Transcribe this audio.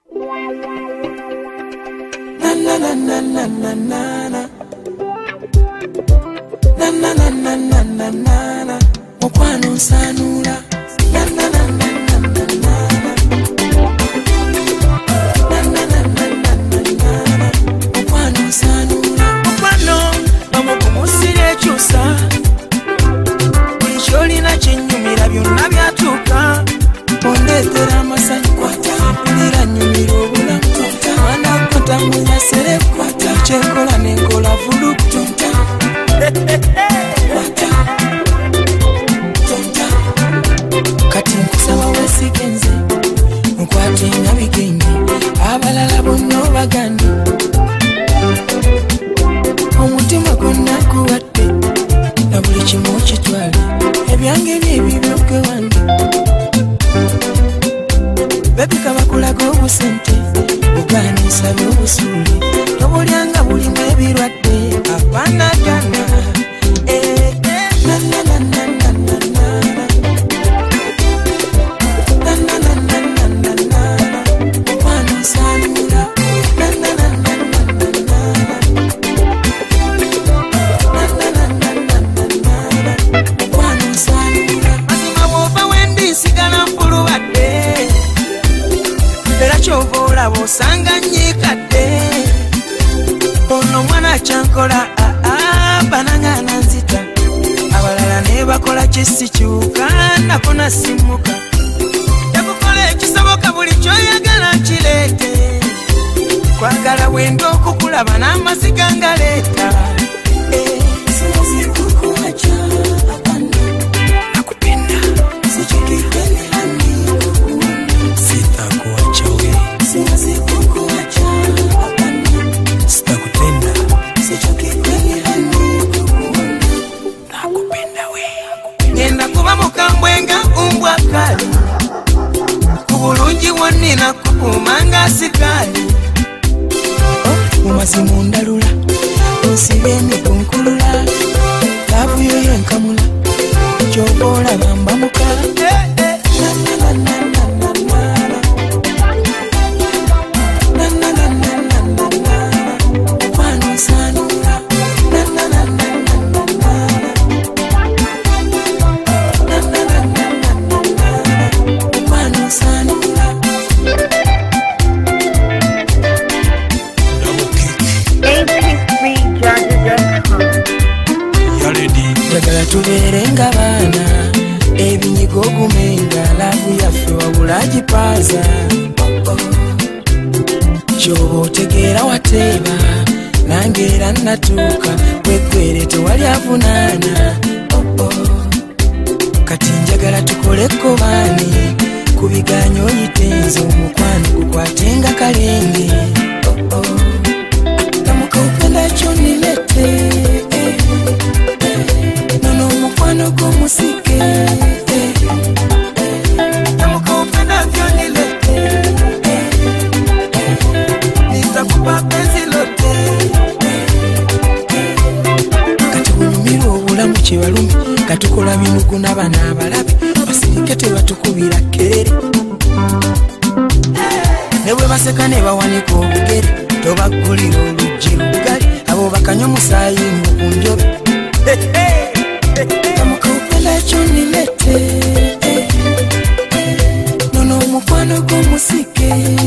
Na na na na na na na. Na na na na na na na. Mukwano nsanula. Na na na na na na na. Na na na na na na na. Mukwano nsanula. Mukwano bamukumusire chusa. Sholi na chinyumira byonna byatuka. Ondetera amasanyu kwata. Mpulira nyumira obulamu tonta. Mwana kwata munya sere kwata. Kyenkola nenkola vulu tonta. Kwata tonta. Kati nkusaba wesigenze nkwate nga bigenge abalala bonna obagane omutima gwonna guwadde na buli kimu okitwale ebyange byebibyo gwe wange bebika bakulaga obusente bugaana nsabye obusuuli tobulyanga bulimu ebirwadde abaana gana Osanga nyikadde ono mwana chankola bananga nanzita abalala ne bakola kisikyuka nako nasimuka yakukola ekisoboka buli kyoyagala kireete kwagala wendo okukulaba n'amasiga ngaleeta kubulungi wonnina kukumanga sikali mumazimu ndalula nsibe emikunkulula lavuyo yenkamula kyobola bamba mukala tuberenga baana ebinyigo gumenga lavu yaffe wabula gipaza kyoba otegeera wateeba nange era natuuka weggwere tewali avunaana kati njagala tukoleko baani ku biganyo oyitenza omukwano gukwatenga kalenge kamuka upenda kyonilete mukwano g'omusike kamuka upenda kyonilete nitakupa penzi lote kati bunyumirwa obulamu kyebalumi katukola binugu n'abaana abalabe basirike tebatukubira kerere ne bwe baseka ne bawanika obugere tobaggulira oluggi lugali abo bakanywa omusaayi mu kunjobe kamuka upenda kyonilete nono omukwano g'omusike